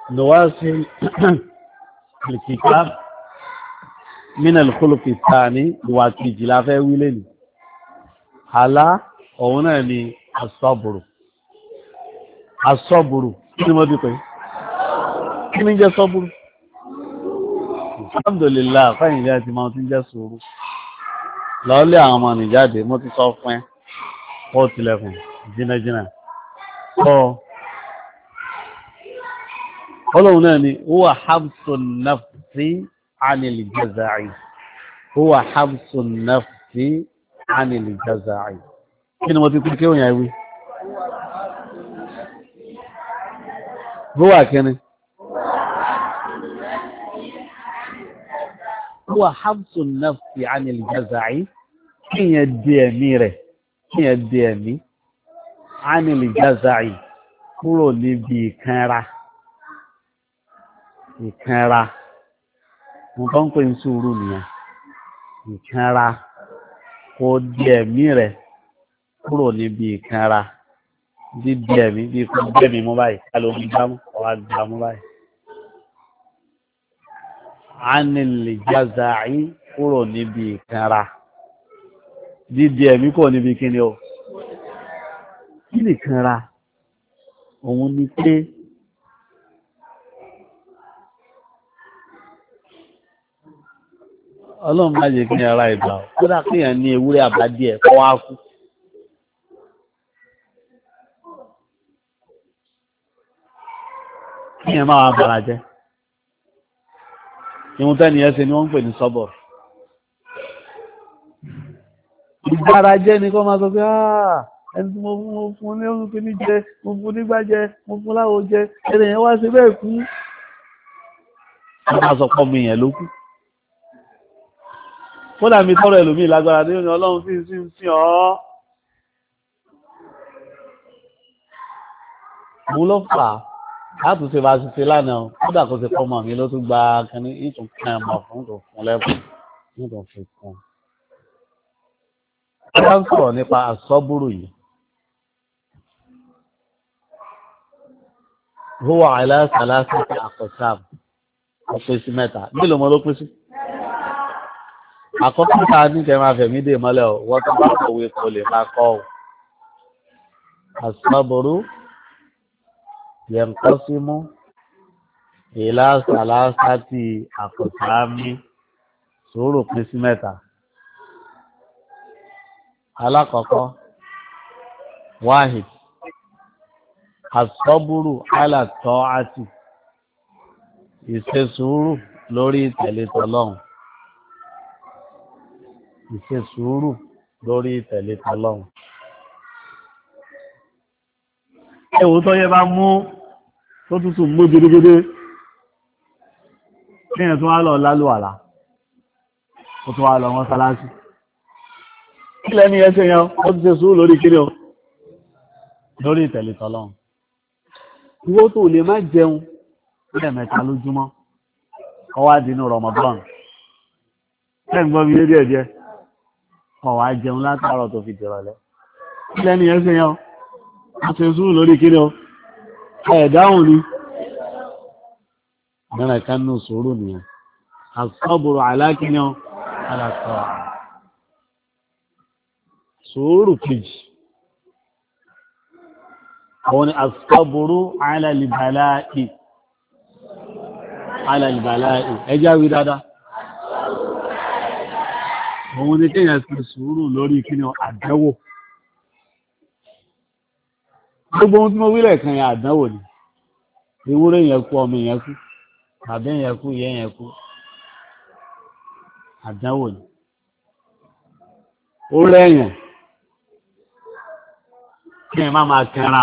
نواصل الكتاب من الخلق الثاني وكيجي لا fẹ́ wí leni hala òun náà ni asaburu kí mo bí pé kí ni jẹ́ saburu alhamdulillah fẹ́yìn jẹ́ ti máa ti jẹ́ sùúrù lọ́ọ́lẹ̀ àwọn ọmọ nìjáde mo ti sọ fún ẹ ó tilẹ̀kùn jìnnàjìnnà ọlọ́run náà ni huwa habsun nafsi anil jaza'i huwa habsun nafsi anil jaza'i kí ni mo ti kú kí òyìn àìwí huwa kíni huwa habsun nafsi anil jaza'i kí yẹn di ẹ̀mí rẹ̀ kí yẹn di ẹ̀mí anil jaza'i kúrò níbi ìkanra mo tó ń pè ń sùúrù nìyẹn ìkanra kò di ẹ̀mí rẹ̀ kúrò níbi ìkanra dídí ẹ̀mí bí kò gbẹ̀mí mú báyìí ká ló ń gbámú ọ̀wá gbà mú báyìí anil jaza'i kúrò níbi ìkanra dídí ẹ̀mí kò níbi kíni o kí ni ìkanra òun ni pé ọlọ́run má jẹ́ kí ní ara ìgbà ọ̀ kódà kíyàn ní ewúrẹ́ àbádí ẹ̀ kọ́ wá kú kíyàn máa wá bàrà jẹ́ ìwọ̀n tẹ́ni ẹsẹ̀ ni wọ́n ń pè ní sọ́bọ̀ ìgbára jẹ́ ni kọ́ máa sọ pé ẹni tí mo fún ní oúnjẹ ní jẹ mo fún nígbà jẹ mo fún láwo jẹ ẹni yẹn wá sí bẹ́ẹ̀ kú wọ́n máa sọ pọ́ mi yẹn ló kú kódà mi tọrọ ẹlòmí lágbára ní ọ̀nà ọlọ́run sí ọ́ mú ló fà látúnṣe bá ṣiṣẹ́ lánàá kódà kó ṣe pọ́mọ mi ló tún gba kínní ìtún kan ẹ̀mọ̀ fún tó fún lẹ́kùn nítorí fi kún wọ́n sọ̀rọ̀ nípa àsọ́bùrù yìí huwa ala salasati aqsam ó pín sí mẹ́ta nílò mọ́ ló pín sí àkọ́kọ́ ta ní kẹ máa fẹ̀mí dè mọ́lẹ̀ ọ̀ wọ́n tó bá kọ̀wé kò lè máa kọ́ ọ̀ as-sabru yanqasimu ila salasati aqsami sùúrù pín sí mẹ́ta alákọ̀ọ́kọ́ wahid as-sabru ala ta'ati ìṣe sùúrù lórí ìtẹ̀lé tọlọ́hun ìṣe sùúrù lórí ìtẹ̀lé tọlọ́hun. Ẹ̀wù tó yẹ bá mú tó tútù mú gidigidi kí ẹ̀ tó wá lọ lálùwàlá ó tó wá lọ mọ́sálásí. Kí lẹ́ni ẹsẹ̀ yẹn ó ti ṣe sùúrù lórí kiri o lórí ìtẹ̀lé tọlọ́hun. Ìwọ tó lè má jẹun lẹ́ẹ̀mẹ́ta lójúmọ́ ọwá dínú Ramadan ẹ̀ ń gbọ́ mi lédè ẹ̀jẹ̀ ọ̀wá jẹun látàárọ̀ tó fi dìrọ̀lẹ́ lẹ́ni ẹsẹ̀ yẹn a ṣe sùúrù lórí kíni o ẹ̀ẹ̀dáhùn ni mẹ́rin kan ní sùúrù nìyẹn as-sabru ala kíni o ala ta'a sùúrù kejì àwọn ni as-sabru ala al-bala'i ala al-bala'i ẹjá wí dáadáa òun ni kéèyàn sí sùúrù lórí kíni àdánwò gbogbo ohun tí mo wílẹ̀ kan yẹn àdánwò ni ewúrẹ́ yẹn kú ọmọ yẹn kú tàbí yẹn kú yẹn yẹn kú àdánwò ni ó rẹ̀yàn kí ẹ má máa kẹra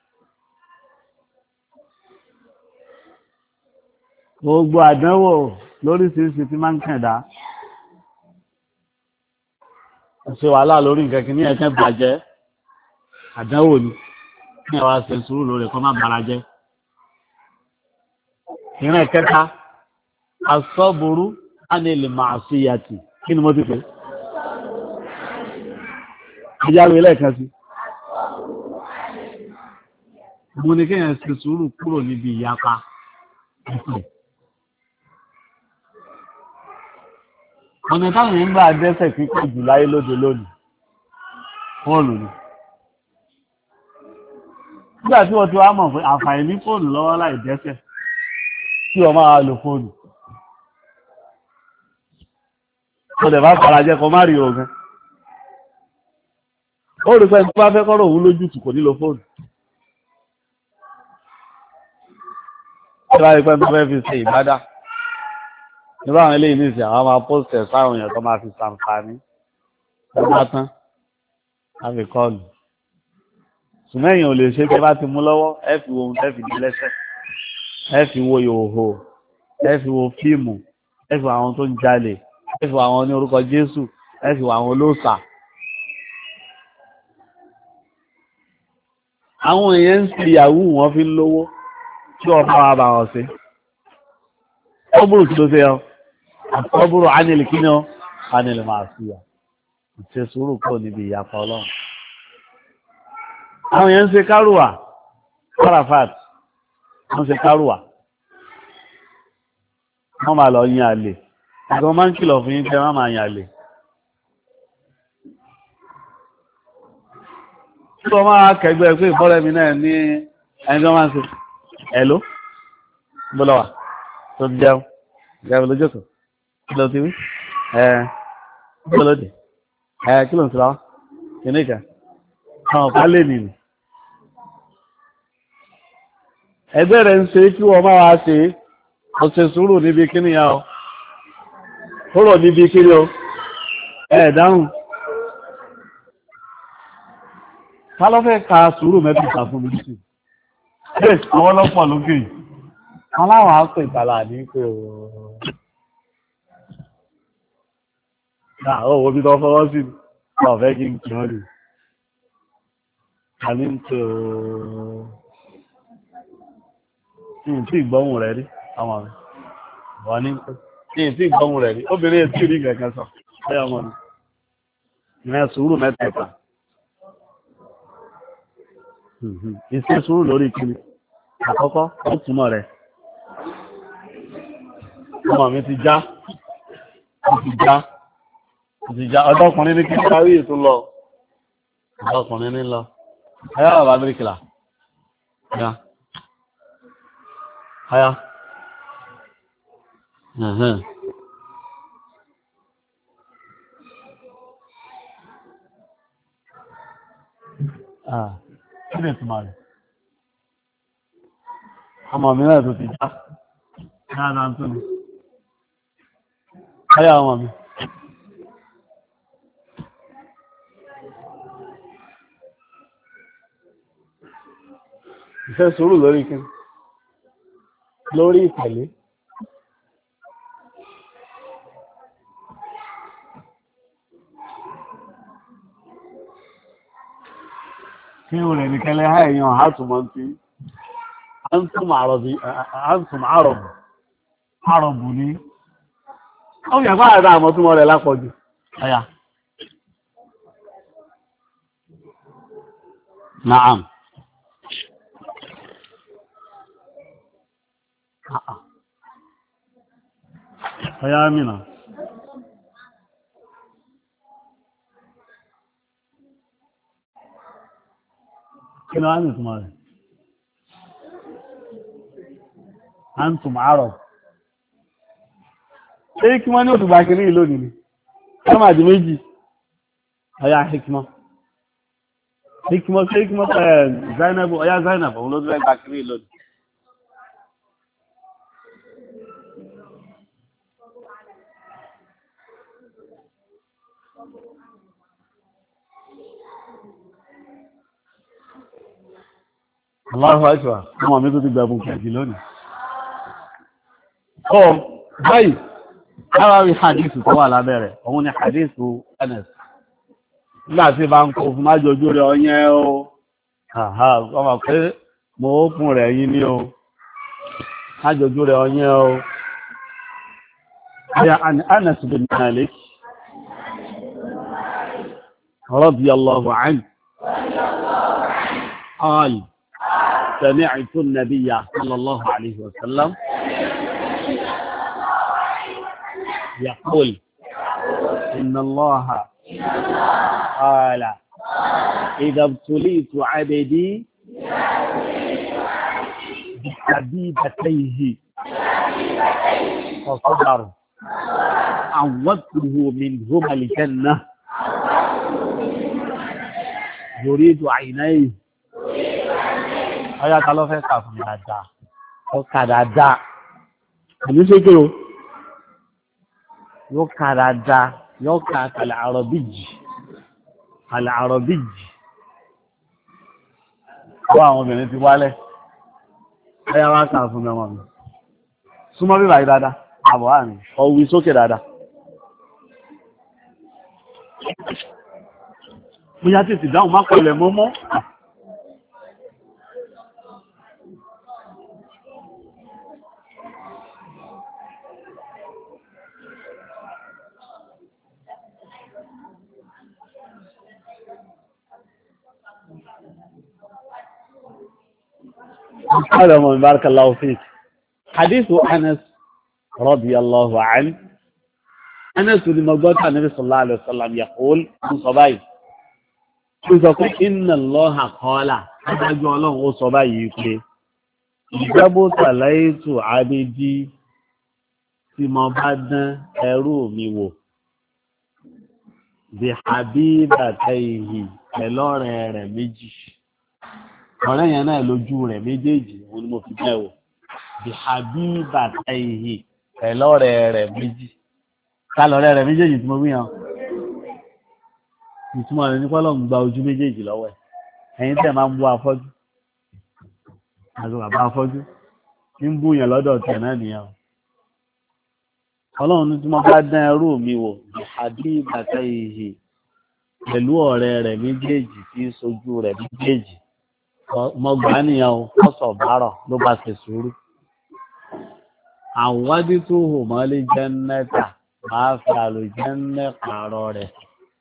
gbogbo àdánwò lóríṣiríṣi tí máa ń kẹ̀dá ṣe wàhálà lórí nǹkan kí ní ẹ̀kẹ́ bàjẹ́ àdánwò ni ní ẹwà ṣe sùúrù lórí kọ́ má bàrà jẹ́ ìrìn kẹta as-sabru anil ma'siyati kí ni mo ti pè ìjáwé lẹ́ẹ̀kan sí mo ní kéèyàn ṣe sùúrù kúrò níbi ìyapa ọ̀nà táwọn èèyàn gbà dẹ́ṣẹ̀ kíkọ́ jù láyé lóde lónìí fóònù ni. Nígbà tí wọ́n ti wá mọ̀ pé àǹfààní ní fóònù lọ́wọ́ láì dẹ́ṣẹ̀ kí wọ́n máa lo fóònù. Ọdẹ̀ bá fara jẹ́ kọ má rí ogun. Ó rí pé tó bá fẹ́ kọ́rọ̀ òun lójútù kò nílò fóònù. Ó rí pé tó fẹ́ fi ṣe ìbádá. Nígbà àwọn eléyìí nìsín àwọn máa pósìtẹ̀ sáwọn èèyàn tó máa fi ṣàǹfààní. Ó bá tán, á fi kọ́ọ̀lù. Ṣùgbọ́n èèyàn ò lè ṣe pé bá ti mú lọ́wọ́, ẹ fi wo ohun tẹ́ fi di lẹ́sẹ̀. Ẹ fi wo ìhòòhò, ẹ fi wo fíìmù, ẹ fi wo àwọn tó ń jalè, ẹ fi wo àwọn ní orúkọ Jésù, ẹ fi wo àwọn olóòṣà. Àwọn èèyàn ń ṣe ìyàwó wọn fi ń lówó tí wọ́n bá wa bá wọn ṣe. Ọbúrò kí ló ṣe ọ? Àtọ́búrò ánìlì kí ni ọ? Ánìlì máa sí ọ. Ìṣe sùúrù kò níbi ìyapa Ọlọ́run. Àwọn èèyàn ń ṣe kárùwà, Arafat, wọ́n ṣe kárùwà. Wọ́n máa lọ yin àlè. Àgbọn máa ń kìlọ̀ fún yín pé wọ́n máa yin àlè. Tí wọ́n máa kẹgbẹ́ pé ìfọ́rẹ́ mi náà ní ẹni tó máa ń ṣe ẹ̀ló bọ́lọ́wà tó ti jẹun jẹun lójókòó kí ló ti wí kí ló dé kí ló ń sọ kìíní kan àwọn ọ̀pá lè nìyí. Ẹgbẹ́ rẹ̀ ń ṣe kí wọ́n máa wá ṣe ó ṣe sùúrù níbi kíní ya ọ kúrò níbi kíní o dáhùn. Ta ló fẹ́ ka sùúrù mẹ́tìta fún mi sí? Bẹ́ẹ̀ àwọn ọlọ́pọ̀ lókè yìí. Aláwọ̀ á pè tààlà ní pé ooo. Náà ó wo bí tó fọwọ́ sí ni. Ọ̀fẹ́ kí n kì ọ́ lè. A ní ń pè ooo. Ní tí ìgbọ́hùn rẹ̀ rí, àwọn mi. Wọ́n ní pé. Ní tí ìgbọ́hùn rẹ̀ rí. Obìnrin ètí rí kẹ̀kẹ́ sọ. Bẹ́ẹ̀ ọmọ mi. Ìrìn sùúrù mẹ́tẹ̀ẹ̀ta. Ìṣẹ́ sùúrù lórí kiri. Àkọ́kọ́, ó túnmọ̀ rẹ̀. Ọmọ mi ti já. Ọdọ́kùnrin ní kí n kárí ètò lọ. Ọdọ́kùnrin ní lọ. Ayá bàbá bíríkìlà. Ayá. Kí ni ìtumọ̀ rẹ̀? Ọmọ mi náà tó ti já. Náà tó ní. Ayá ọmọ mi. Ìfẹ́ sùúrù lórí kí? Lórí ìtẹ̀lé. Kí o rẹ̀ nìkẹ́lẹ́ ha èèyàn àtùmọ̀ tí àǹtùm àrọ̀bù ní ó yẹ fún àdá àmọ́túnmọ̀ rẹ̀ lápọ̀jù ẹ̀yà Naam ẹ̀yà mìíràn kí ló wá ní ìtumọ̀ rẹ̀? Antum Arab. Ṣé kí wọ́n ní òtùgbà kìí ìlú nìí? Ṣé máa di méjì? Ọya hikmọ́. Hikmọ́ ṣe hikmọ́ Zainab, ọya Zainab, òun ló tún ẹgbà kìí ìlú nìí. Allahu Akbar, ọmọ mi tó ti gbẹ̀bùn kẹ̀kì lónìí. Ọ, báyìí, láwárí hadithu tó wà lábẹ́rẹ̀, òun ni hadithu Anas. Nígbàtí bá ń kó fún májòjú rẹ̀ ọyẹ́ o, ọmọ pé mo ókùn rẹ̀ yí ní o, májòjú rẹ̀ ọyẹ́ o. Ya Anas bin Malik, radiyallahu anhu, قال سمعت النبي صلى الله عليه وسلم يقول إن الله قال إذا ابتليت عبدي بحبيبتيه فصبر عوضته منهما الجنة يريد عينيه أيها الله فيك من الدعاء وكذا الدعاء نسيكو وكذا الدعاء يوكا العربي àwọn obìnrin ti wálẹ̀ ẹyà wá kà fún mẹ́wọ̀n mi súnmọ́ bí báyìí dáadáa àbọ̀ àmì ọwí sókè dáadáa mú yá tètè dáhùn má pẹ̀lẹ̀ mọ́mọ́ هذا من بارك الله فيك حديث أنس رضي الله عنه أنس لما قلت النبي صلى الله عليه وسلم يقول من صباي إن الله قال هذا جعله صباي يقول إذا بتليت عبدي فيما بعد أرومي بحبيبتيه ẹlọ́rẹ̀ rẹ̀ méjì ọ̀rẹ́ yẹn náà lójú rẹ̀ méjèèjì òun ni mo fi bẹ́ẹ̀ wò bí habibatihi ẹlọ́rẹ̀ rẹ̀ méjì ká lọ́rẹ́ rẹ̀ méjèèjì tí mo wí hàn ìtumọ̀ rẹ̀ nípa lọ́n gba ojú méjèèjì lọ́wọ́ ẹ̀ ẹ̀yin tẹ̀ máa ń bú afọ́jú àti bàbá afọ́jú ń bú yẹn lọ́dọ̀ tẹ̀ náà nìyẹn ọlọ́run ní tí mo bá dán ẹrú mi wò bí habibatihi pẹ̀lú ọ̀rẹ́ rẹ̀ méjèèjì tí ń sojú rẹ̀ méjèèjì mọ̀gbà nìyàn ọ̀sọ̀ bárọ̀ ló bá ṣe sùúrù àwọn wádí tó hù mọ́ lé jẹ́ nẹ́ta máa fi àlùjẹ́nnẹ́ pààrọ̀ rẹ̀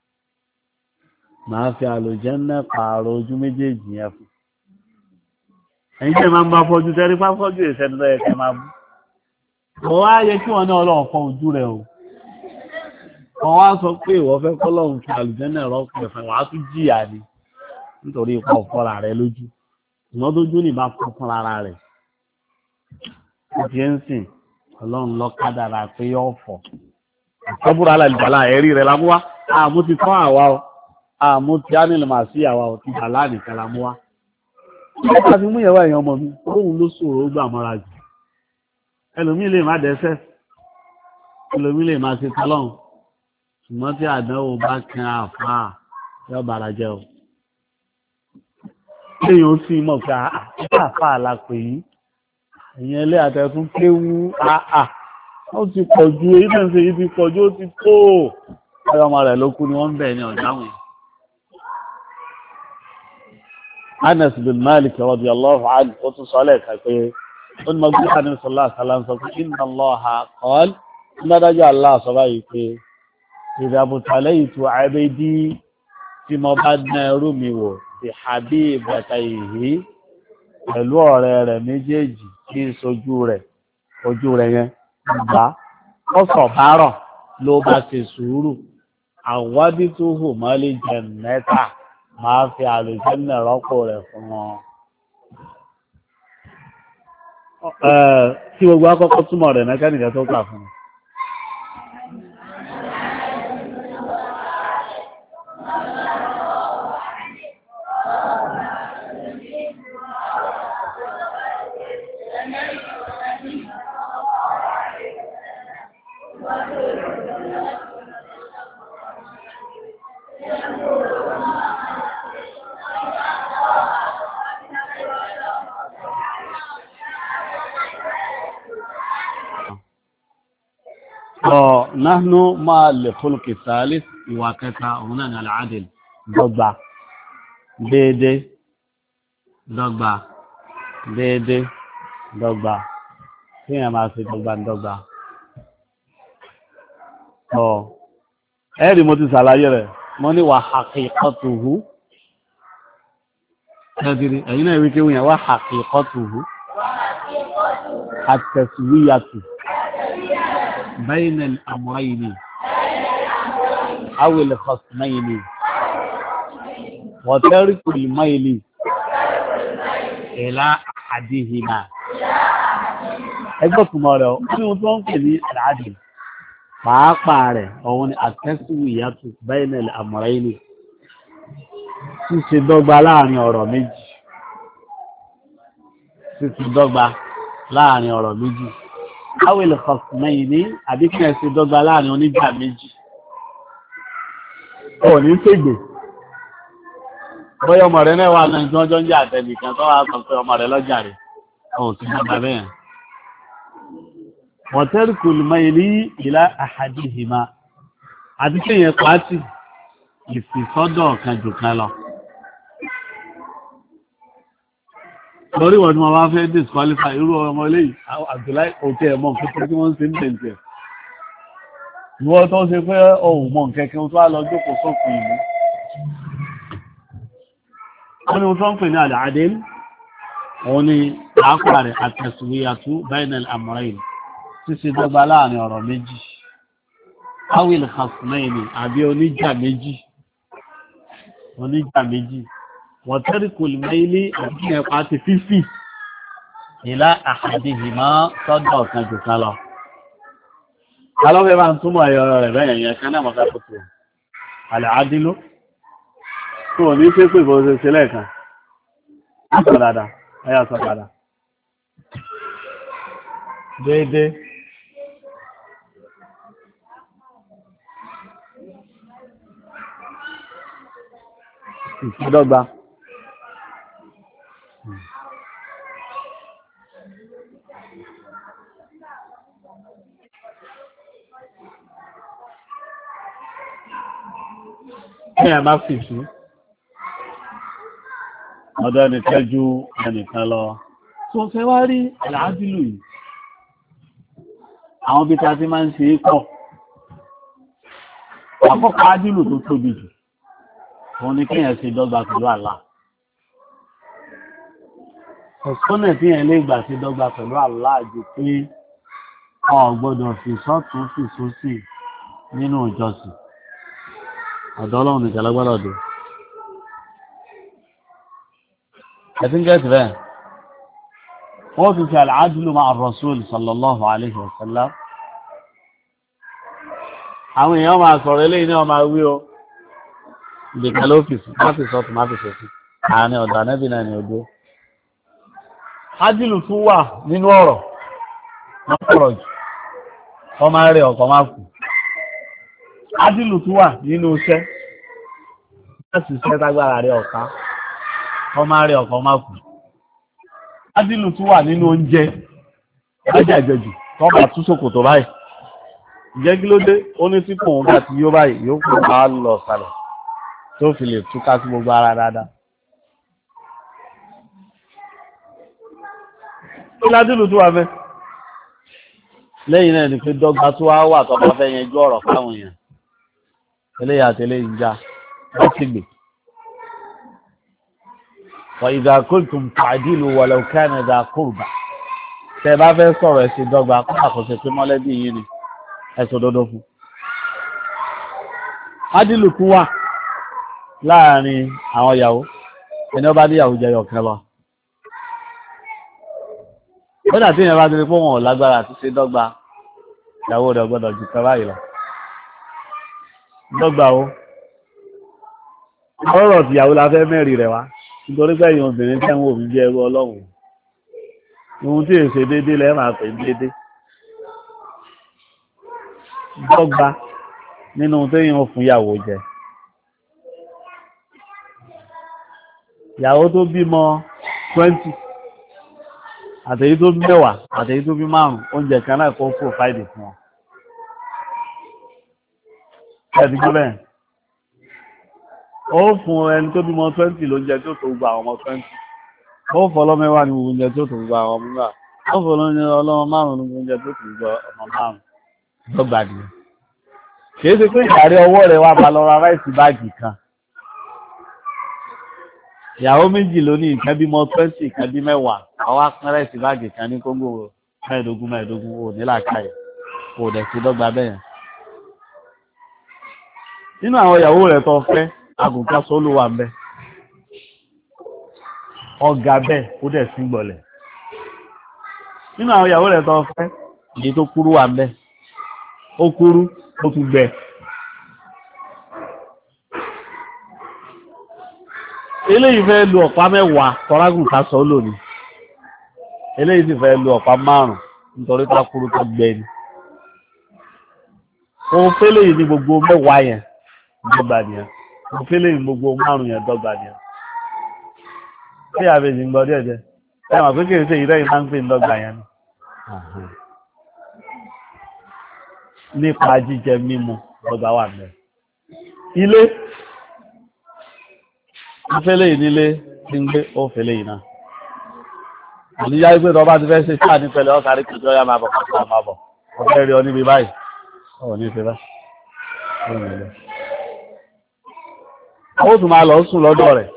máa fi àlùjẹ́nnẹ́ pààrọ̀ ojú méjèèjì yẹn fún ẹ̀yin tẹ́ máa ń bá fọ́jú tẹ́rí bá fọ́jú ìṣẹ́ni lọ́yẹ̀ kẹ́ máa bú wọ́n wá yẹ kí wọ́n ní ọlọ́run fọ́ ojú rẹ̀ o wọ́n wá sọ pé ìwọ fẹ́ kọ́lọ́run fi àlùjẹ́nnẹ́ rọ́pò ẹ̀fẹ̀ wàá tún jìyà ni nítorí ipa ọ̀fọ́ra rẹ̀ lójú ìwọ́n tó jú ní bá fọ́ fún ara rẹ̀ ó ti ń sìn ọlọ́run lọ kádàrà pé yóò fọ́ àtọ́bùrọ̀ alàlùbàlà ẹ̀rí rẹ̀ lámúwá àmú ti fọ́ àwa o àmú ti ánìlì màá sí àwa ò ti bàlá nìkan lámúwá nípa fi mú ìyẹ̀wò èèyàn ọmọ mi olóhùn ló sòrò ó gbà mọ́ra jù ẹlòmíì lè má dẹ́sẹ̀ ẹlòmíì lè má ṣe tọ́lọ́run ṣùgbọ́n tí àdánwò bá kan àfáà yóò bàrà jẹ́ o léyìn ó sì mọ̀ pé àfáà la pè yí ìyẹn ilé àtẹ̀tún kéwú ó ti pọ̀ ju èyí náà ṣe yí ti pọ̀ ju ó ti tó ọyọ ọmọ rẹ̀ ló kú ni wọ́n ń bẹ̀ ní ọ̀dáhùn. Anas bin Malik radiyallahu anhu ó tún sọ lẹ́ẹ̀ka pé ó ní mọ̀gbọ́n kan ní sọlá àṣàlá ń sọ pé inna Allaha qala ní adájọ́ Allah sọ báyìí pé ìdàbùtàlẹ́ ìtù àbẹ́dí tí mo bá dán ẹrú mi wò bí habibatihi pẹ̀lú ọ̀rẹ́ rẹ̀ méjèèjì kí n sojú rẹ̀ ojú rẹ̀ yẹn gbà ó sọ̀ bárọ̀ ló bá ṣe sùúrù àwádí tó hù mọ́lé jẹ mẹ́ta máa fi àlùjẹ́nà rọ́pò rẹ̀ fún wọn. Kí gbogbo akọ́kọ́ túmọ̀ rẹ̀ mẹ́kánìkẹ́ tó kà fún un. نحن مع الخلق الثالث وكذا هنا العدل ضبع déédé dọ́gba déédé dọ́gba kí èèyàn máa ṣe dọ́gba dọ́gba ẹ̀rí mo ti ṣàlàyé rẹ̀ mo ní wà haqiqatuhu ẹ̀dìrí ẹ̀yìn náà wí kéwìn yẹn wá haqiqatuhu at-taswiyatu bayna al-amrayni aw al-khasmayni wa tarku al-mayli ila ahadihima. Ẹgbẹ́ kùmọ̀ rẹ̀ ní ohun tó ń pè ní al-adl pàápàá rẹ̀ òun ni at-taswiyatu bayna al-amrayni, ṣíṣe dọ́gba láàrin ọ̀rọ̀ méjì, ṣíṣe dọ́gba láàrin ọ̀rọ̀ méjì, awil khasmayni àbí kí ẹ ṣe dọ́gba láàrin oníjà méjì. Ò ní ṣègbè bóyá ọmọ rẹ̀ náà wà náà tí wọ́n jọ ń jà àtẹnìkan tó wà sọ pé ọmọ rẹ̀ lọ́jà rẹ̀ ò sí dọ́gba bẹ́ẹ̀. wa tarkul mayli ila ahadihima àti kí èèyàn pàtì ìfìsọ́dọ̀ kan jù kan lọ. Lórí wọ́n tí wọ́n bá fẹ́ disqualify irú ọmọ eléyìí Abdullahi òkè ẹ̀mọ́ nǹkan tí wọ́n ń ṣe ń tẹ̀ǹtẹ̀. Ìwọ́n tó ṣe pé ohun mọ̀ kẹ́kẹ́ tó wá lọ jókòó sókùn ìlú. Wọ́n ni wọ́n tó ń pè ní al-adl, òun ni àápàá rẹ̀ at-taswiyatu bayna al-amrayn, ṣíṣe dọ́gba láàrin ọ̀rọ̀ méjì. Awil khasmayni àbí oníjà méjì. Wa tarkul mayli àbí ẹ̀pá ti fífì ila ahadihima sọ́dọ̀ kan jù kan lọ. Alọ́fẹ́ bá ń túnmọ̀ ẹ̀yọ rẹ̀ bẹ́yẹn yẹn kan náà mọ́ká tó tó. Al-adlu tó ní pé pé bó ṣe ṣe lẹ́ẹ̀kan. Sọ dáadáa, ẹyà sọ dáadáa. Déédé. Ìfẹ́dọ́gba. Ní ẹ̀má fìfì, ọ̀dọ̀ ẹnìkan ju ẹnìkan lọ. Tó fẹ́ wá rí al-adlu yìí. Àwọn bí ta ti máa ń ṣe é pọ̀. Àkọ́kọ́ adlu tó tóbi jù. Wọ́n ní kíyàn ṣe dọ́gba pẹ̀lú Allah. Ọ̀sọ́nà tí yẹn lè gbà ṣe dọ́gba pẹ̀lú Allah jù pé o gbọ́dọ̀ fi sọ́tún fi sósì nínú ìjọsìn. Ọ̀dọ̀ Ọlọ́run nìkan ló gbọ́dọ̀ dé. Ẹ̀sìn gẹ́ẹ̀tì bẹ́ẹ̀. Wọ́n ti fi al-adlu ma'a ar-rasul sallallahu alayhi wa sallam. Àwọn èèyàn máa sọ̀rọ̀ eléyìí ní ọmọ wí o. Ìdèkà lọ́fíìsì, má fi sọ́tún, má fi sọ́tún. Àárín ọ̀dọ̀ Ànábì náà ni ojú. Adlu tún wà nínú ọ̀rọ̀. Wọ́n sọ̀rọ̀ jù. Wọ́n máa rẹ̀ ọ̀kọ̀ máa kù. Adlu tún wà nínú iṣẹ́. Láti iṣẹ́ tágbára rẹ̀ ọ̀ká. Wọ́n máa rẹ̀ ọ̀kọ̀ máa kù. Adlu tún wà nínú oúnjẹ. Lájà ìjẹjù. Wọ́n bá tú ṣòkòtò báyìí. Ìjẹ́ kí ló dé? Ó ní tí kò ń bá ti yó báyìí, yóò kó máa lọ sálẹ̀. Tó fi lè túká sí gbogbo ara dáadáa. Ó ládìlù tó wà fẹ́. Lẹ́yìn náà ni pé dọ́gba tó wá wà tó bá fẹ́ yẹn jú ọ̀rọ̀ fáwọn èèyàn. Eléyà àti eléyìí já. Wọ́n ti gbè. Wa idha qultum fa'dilu walau kana dha qurba. Tẹ́ bá fẹ́ sọ̀rọ̀ ẹ ṣe dọ́gba kó àkọsí pé mọ́lẹ́bí yìí ni ẹ sọ dodo fún. Adìlù kú wà láàrin àwọn ìyàwó ẹni ọba níyàwó jẹyọ kan lọ. Bọ́dà tí ìyẹn bá ti rí pé wọn ò lágbára àti ṣe dọ́gba ìyàwó rẹ̀ gbọ́dọ̀ jù kan báyìí lọ. Dọ́gba o ọ̀rọ̀ tí ìyàwó la fẹ́ mẹ́rin rẹ̀ wá nítorí pé èèyàn obìnrin tẹ́ ń wò mí bí ẹrú Ọlọ́run. Ohun tí èsè déédé lẹ́ máa pè déédé. Dọ́gba nínú ohun tó yàn fún ìyàwó jẹ. Ìyàwó tó bímọ 20 àtèyí tó bí 10 àtèyí tó bí 5 oúnjẹ kan náà kó provide fún wọn. Ẹ̀dìgbò bẹ́ẹ̀. Ó fún ẹni tó bímọ 20 lóúnjẹ tó tó gba àwọn ọmọ 20. Ó fọ́lọ́ mẹ́wàá ní oúnjẹ tó tó gba àwọn ọmọ mẹ́wàá. Ó fọ́lọ́ ní ọlọ́mọ 5 ní oúnjẹ tó tó gba ọmọ 5. Dọ́gba nìyẹn. Kìí ṣe pé ìyàrí ọwọ́ rẹ̀ wá bá lọ ra ráìsì báàgì kan. ìyàwó méjì ló ní ìkan bímọ 20 ìkan bí 10 àwọn apẹ́rẹ́ sí báàgì kan ní kóńgò 15 ò ní làákàyè ò dẹ̀ sí dọ́gba bẹ́ẹ̀. nínú àwọn ìyàwó rẹ̀ tó fẹ́ àgùntàn sólù wà ń bẹ ọ̀gá bẹ́ẹ̀ ó dẹ̀ sí gbọ̀lẹ̀. nínú àwọn ìyàwó rẹ̀ tó fẹ́ èyí tó kúrú wà ń bẹ ó kúrú ó tún gbẹ. eléyìí fẹ́ lu ọ̀pá 10 tọ́rágùntàn sólù ni eléyìí sì fẹ́ lu ọ̀pá 5 nítorí tá kúrú tó gbẹ ni. òun fẹ́lẹ̀ yìí ní gbogbo 10 yẹn dọ́gba nìyẹn òun fẹ́lẹ̀ yìí gbogbo 5 yẹn dọ́gba nìyẹn. tí àbèjì ń gbọ́ díẹ̀ díẹ̀ ẹ mà pé kí n ṣe ìrẹ́yìn máa ń pè ń dọ́gba yẹn nípa jíjẹ mímu dọ́gba wà mẹ́. ilé ń fẹ́lẹ̀ yìí nílé tí ń gbé ó fẹ́lẹ̀ yìí náà. àníyá pé tó bá ti fẹ́ ṣe sáà ní pẹ̀lẹ́ ọ̀sàrí kìí tó yá máa bọ̀ kọ́kọ́ máa bọ̀ ọ̀fẹ́ rí ọ níbi báyìí ọ̀ ní ìfẹ́ báyìí. ó tún máa lọ sùn lọ́dọ̀ rẹ̀.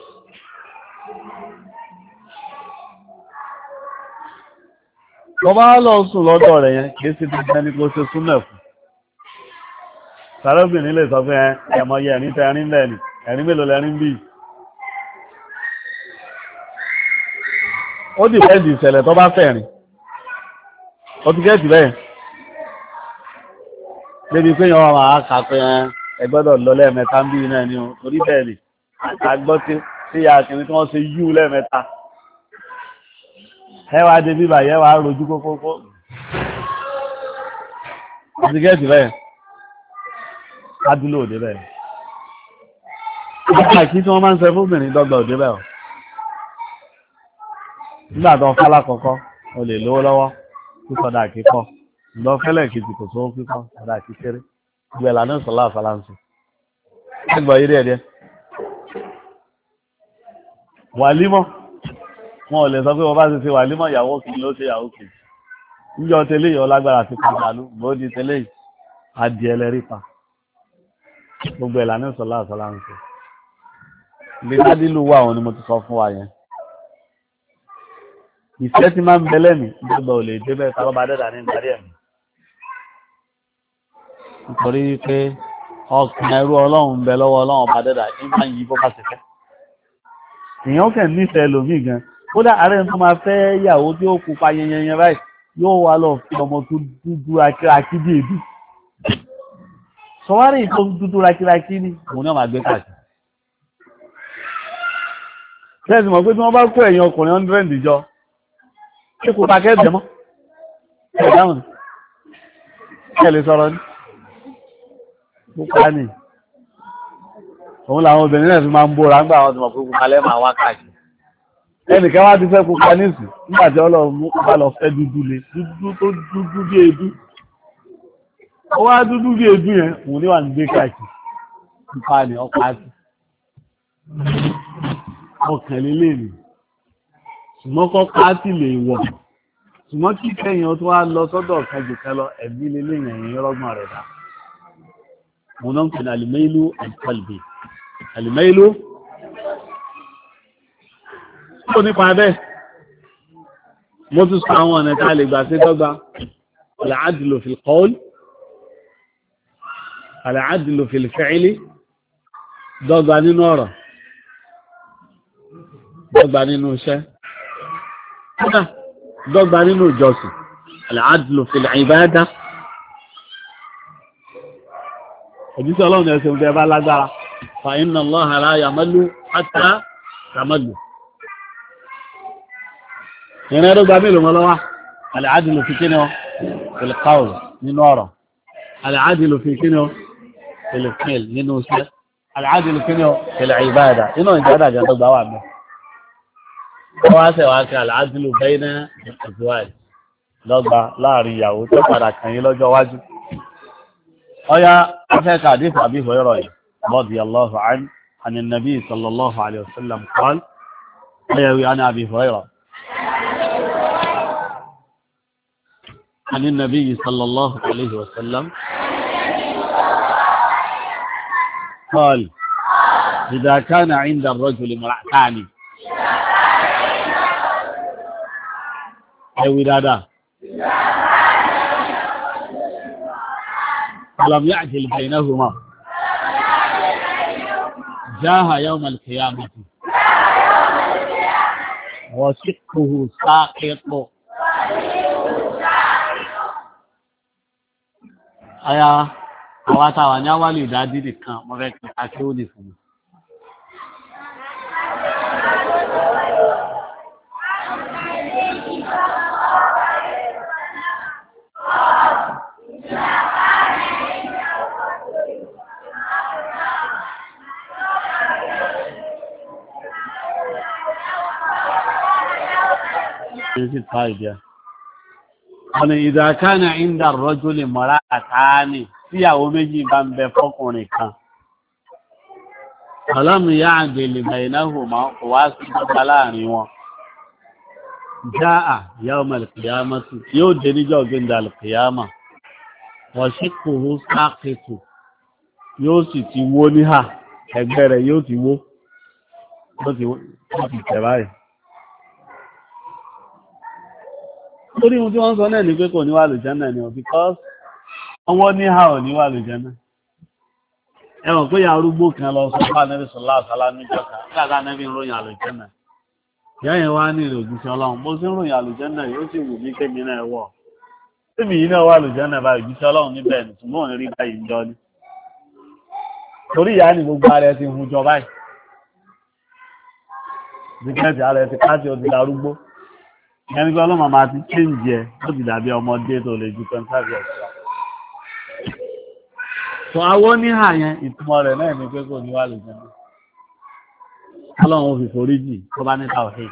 tó bá lọ sùn lọ́dọ̀ rẹ̀ yẹn kìí sí dandan ní kó ṣe súnmẹ̀ fún. sàrẹ́bìnrin lè sọ fún ẹ̀mọ yẹ ẹ̀rín tẹ ẹ̀rín lẹ́ni ẹ̀rín mélòó lẹ́rín bíi. ó dìpẹ́ǹdì ìṣẹ̀lẹ̀ tó bá fẹ̀rin ó ti gẹ́ẹ̀tì bẹ́ẹ̀ débi pé yàn máa kà pé ẹ gbọ́dọ̀ lọ lẹ́ẹ̀mẹ́ta ń bí náà ni orí bẹ́ẹ̀ lè àgbọ́ tí ya kìíní tí wọ́n ṣe yú lẹ́ẹ̀mẹ́ta ẹ wá dé bíbà yẹ wá rojú kókókó ó ti gẹ́ẹ̀tì bẹ́ẹ̀ adúlò òde bẹ́ẹ̀ nígbà kí tí wọ́n máa ń ṣe fúnbìnrin dọ́gba òde bẹ́ẹ̀ nígbà tó fálá kọ̀ọ̀kọ́ o lè lówó lọ́wọ́ kí sọ́dá kíkọ́ ìgbọ́ fẹ́lẹ̀ kìtì kò sówó kíkọ́ sọ́dá kíkéré gbẹ̀ lànà ìsọ̀lá àfàlánsì ẹgbọ̀ yìí rẹ̀ díẹ̀ wàlímọ̀ wọn ò lè sọ pé wọ́n bá ti ṣe wàlímọ̀ ìyàwó kìí ló ṣe ìyàwó kìí níjọ tẹ́lẹ̀ yìí ọlágbára ti kàn dàlú bóódì tẹ́lẹ̀ yìí adìẹ lẹ́rí pa gbogbo ẹ̀ lànà ìsọ̀lá àfàlánsì ilé sádìlú wà wọn ni mo ti sọ fún wa yẹn ìfẹ́ tí máa ń bẹ lẹ́mì gbogbo ò lè débẹ̀ tàbí dẹ́dà ní ìdarí ẹ̀mí nítorí pé ọkàn ẹrú ọlọ́run ń bẹ lọ́wọ́ ọlọ́run ọba dẹ́dà ní máa ń yí bó bá ṣe fẹ́ èèyàn kàn nífẹ̀ẹ́ lòmí gan kódà ààrẹ tó máa fẹ́ yàwó tí ó pupa yẹnyẹnyẹn báyìí yóò wá lọ fi ọmọ tó dúdú rakíraki bí èdè sọwárì tó dúdú rakíraki ní òun náà máa gbé káàkiri tẹ́sí mọ̀ pé tí wọ́n bá kó ẹ̀yìn ọkùnrin 100 jọ ṣe kò pàkẹ́ ẹ̀dẹ̀mọ́ ẹ̀dáhùn ẹ̀lẹ́ sọ̀rọ̀ ní púpá ní òun làwọn obìnrin náà fi máa ń bóra ń gbà àwọn ọdún púpá lẹ́mà wá káàkiri ẹnìkan wá ti fẹ́ púpá nísì nígbàtí ọlọ́run bá lọ fẹ́ dúdú lé dúdú tó dúdú bí èédú ó wá dúdú bí èédú yẹn òun ní wà ń gbé káàkiri púpá ní ọkọ̀ àti ọkàn lélẹ̀ ni ṣùgbọ́n kọ́ káàtì lè wọ̀ ṣùgbọ́n kí kẹ́yìn tó wá lọ sọ́dọ̀ kẹjù kẹlọ ẹ̀bí lélẹ̀ yẹ̀yìn rọ́gbọ̀n rẹ̀ dá mo náà ń pè ní alìmẹ́ìlú àìkọlùbì alìmẹ́ìlú tó nípa bẹ́ẹ̀ mo tún sọ àwọn ọ̀nà tá a lè gbà sí dọ́gba al-adlu fil qawl al-adlu fil fi'li dọ́gba nínú ọ̀rọ̀ dọ́gba nínú iṣẹ́ dọ́gba nínú ìjọsìn al-adlu fil ibada òjíṣẹ́ ọlọ́run ẹ̀sẹ̀ ń bá lágbára fa inna Allaha la yamallu hatta tamallu ìrìn ẹ̀dọ́gba mélòó wọn lọ́wọ́ al-adlu fi kíni ọ fil qawl nínú ọ̀rọ̀ al-adlu fi kíni ọ fil fi'l nínú iṣẹ́ al-adlu kíni ọ fil ibada nínú ìjọba dọ́gba wà mẹ́ wọ́n á sẹ̀wá kí al-adlu bayna al-azwaj lọ́gba láàrin ìyàwó tó padà kàn yín lọ́jọ́ wájú ọya afẹ́ka àdífà Abi Hurairah radiyallahu anhu عن النبي صلى الله عليه وسلم قال يروي عن أبي هريرة عن النبي صلى الله عليه وسلم قال إذا كان عند الرجل امرأتان ẹwì dáadáa. alam ya'jil baynahuma jaha yawm al-qiyamati wa shiqquhu saqitu. aya àwọn àtàwà ní àwálì ìdádí nìkan mo fẹ́ kí a kí ó lè fún mi. ọ̀nà ìdàkánà ìndà rọ́júlì mọ́ra àtàání tíyàwó méjì bá ń bẹ fọ́kùnrin kan ọlọ́mù yá àgbèlè bàìnáhùmá kò wá sí ọjọ́ láàrin wọn já à yawm al-qiyamati yóò dé níjọ́ gbẹ̀ndà al-qiyama wọ́n sì kòrò sáàkìtù yóò sì ti wó níhà ẹgbẹ́ rẹ̀ yóò ti wó ti tẹ̀ báyìí. Torí ohun tí wọ́n sọ náà ní pé kò ní wà lùjánà ni ọ̀ because ọwọ́ ní ha ò ní wà lùjánà. Ẹwọ̀n pé ya arúgbó kan lọ sọ fún Ànábì sallallahu alaihi wasallam níjọ́ka láàrín Ànábì ń ròyìn àlùjánà. Ìyá yẹn wá ní ìrògùnṣẹ́ Ọlọ́run bó sí ń ròyìn àlùjánà yóò sì wù mí kémi náà wọ̀. Tèmi yìí náà wà lùjánà bá ìjíṣẹ́ Ọlọ́run níbẹ̀ ní ṣùgbọ́n òní rí báyìí ń jọ ní. Torí ìyá ni gbogbo ara ẹ ti hun jọ báyìí. Bíkẹ́ẹ̀tì ara ẹ ti káàtì ó ti darúgbó. Ẹni pé ọlọ́mọ máa ti change ẹ ó ti dàbí ọmọdé tó lè ju 25 years lọ. Sọ awọ́ níhà yẹn ìtumọ̀ rẹ̀ náà ní pé kò ní wà lùjẹ́ náà. Ọlọ́run fi forí jì tó bá ní tàwọ̀hẹ́.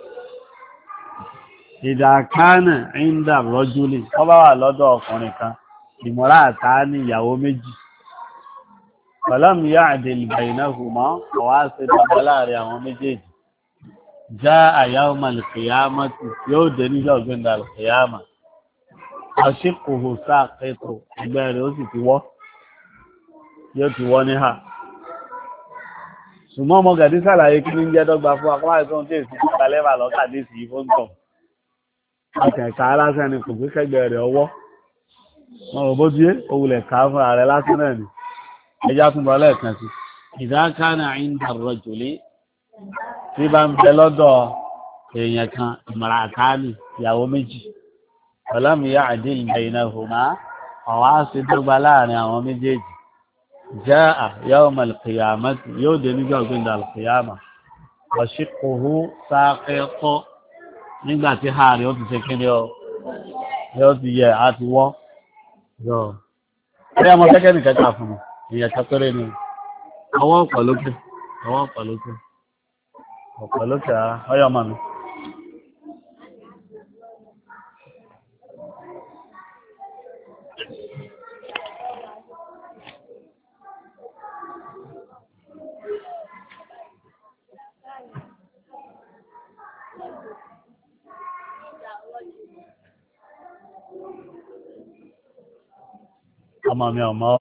Ìdàkánà ìndà rọ́júlì tó bá wà lọ́dọ̀ ọkùnrin kan ìmọ̀ra àtà ní ìyàwó méjì. Pẹ̀lọ́mù yá àdèlì baynahuma ọ̀wá ṣe dọ́gba láàrin àwọn méjèèjì. جاء يوم القيامة يود نجا عند القيامة أشقه ساقط ìgbẹ́rẹ̀ ó sì ti wọ́ yóò ti wọ́ níhà ṣùgbọ́n ọmọ gàdí sàlàyé kí ní jẹ́ dọ́gba fún akọ́wà ìtọ́n tí èsì ti balẹ́bà lọ́kàdé sí fóńtọ̀ akẹ̀kà lásán ni kò gbé kẹgbẹ́ rẹ̀ ọwọ́ wọn ò bó díé òwúlẹ̀ ká fún ààrẹ lásán náà ni ẹjá túnbọ̀ lẹ́ẹ̀kan sí ìdákánà ìndà rọ̀jùlé tí bá ń bẹ lọ́dọ̀ èèyàn kan ìmọ̀ràn àkáàlì ìyàwó méjì ọlọ́mìyà àdín baynahuma ọ̀wá sí dọ́gba láàrin àwọn méjèèjì jaa yawm al-qiyamati yóò dé níjọ́ gbẹ̀ndà al-qiyama wa shiqquhu saqitu nígbà tí haari ó ti ṣe kí ni ó ti yẹ àti wọ́ ẹ̀rẹ́ ọmọ kẹ́kẹ́ nìkan kà fún mi ìyẹn kẹ́kẹ́rẹ́ ni ọwọ́ ọ̀pọ̀ lókè ọ̀pọ̀ lókè ọyọ́ mọ̀ mi. Ọmọ mi ọmọ